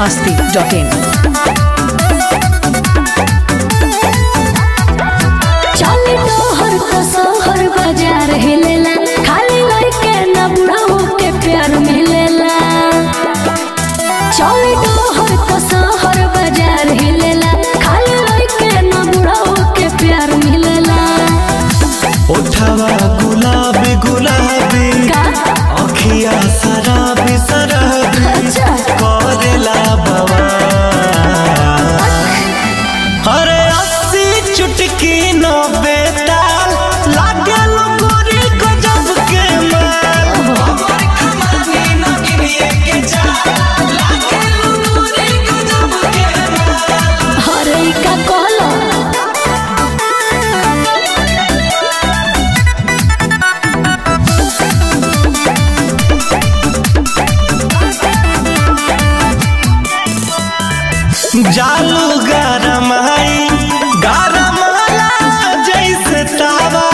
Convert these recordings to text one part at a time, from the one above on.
biharmasti.in चली तोहर तो शहर बाजार हिलेला खाली लइके ना बुढ़ाओ के प्यार मिलेला। चली तोहर तो शहर बाजार हिलेला खाली लइके ना बुढ़ाओ के प्यार मिलेला। उठावा गुलाबी गुलाबी अखिया शराबी शराबी करेला बवाल। अरे 80 चुटकी 90 ताल लागल गोरी गजब के माल। हमर कमानी न गिनिए के जाल लागल गोरी गजब के माल। हरे का कहलो जालू गरमाला जैसे तावा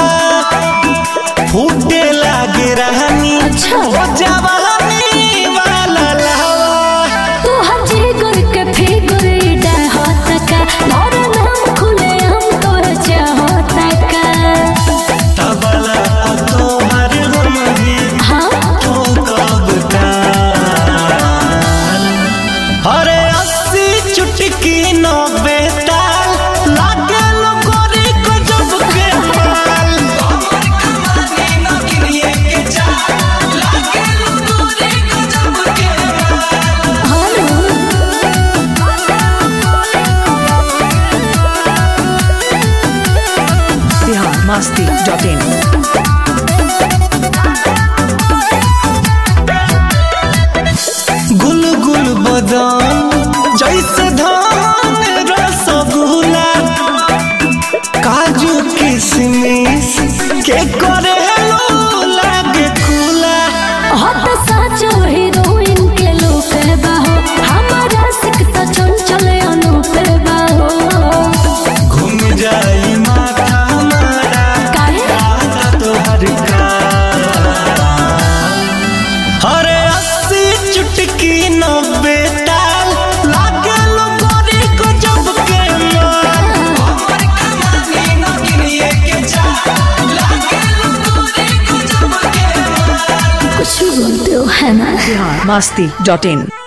फूटे लागे रहनी ओ जवानी वाला लावा। तू हजे गुर के फिगर डाहत का मोर नाम खुले हम तोर चाहत का। तबला तोहर हमरी तो कब ताल। अरे 80 चुटकी 90 ताल लागल गोरी गजब के माल। हमर कमानी न गिनिए के जाल लागल गोरी गजब के माल। biharmasti.in गुल गुल बदाम जैसे धान रसगुल्ला काजू किशमिश के करे लागे खुला। हत साचो हीरोइन के लोक बाहो हमारा सिकता चंचल अनूप बाहो। घूम जाई माथा हमारा काहे आधा तोहर का। अरे 80 चुटकी 90 ताल लागल गोरी गजब के माल। हमर कमानी न गिनिए के जाल लागल गोरी गजब के माल। कुछ भी बोलते हो है ना। biharmasti.in